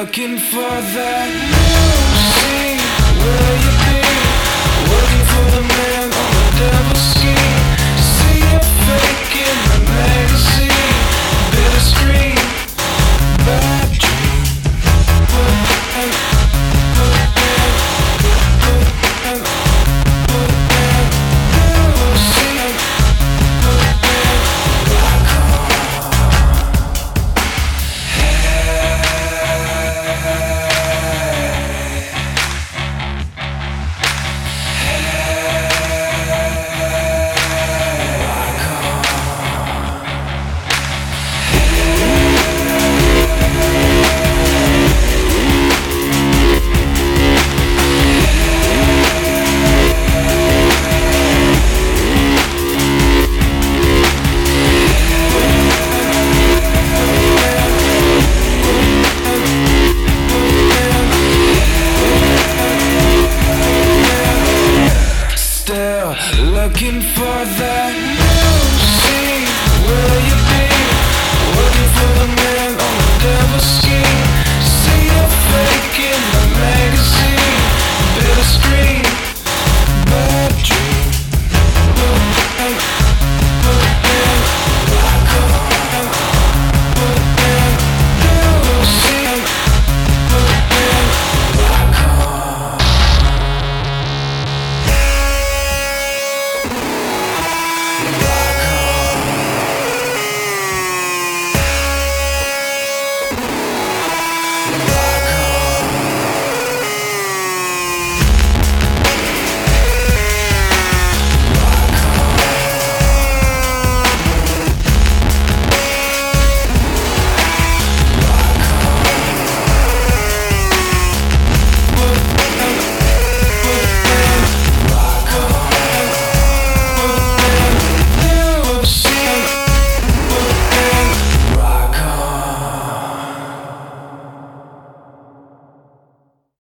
looking for that scene where you be, working for the man on the devil's scheme. See you fake in the magazine, bitter screen, bad dream. Looking for that scene where you be, working for the man on the devil's scheme. See you fake in the magazine, bitter screen, bad dream.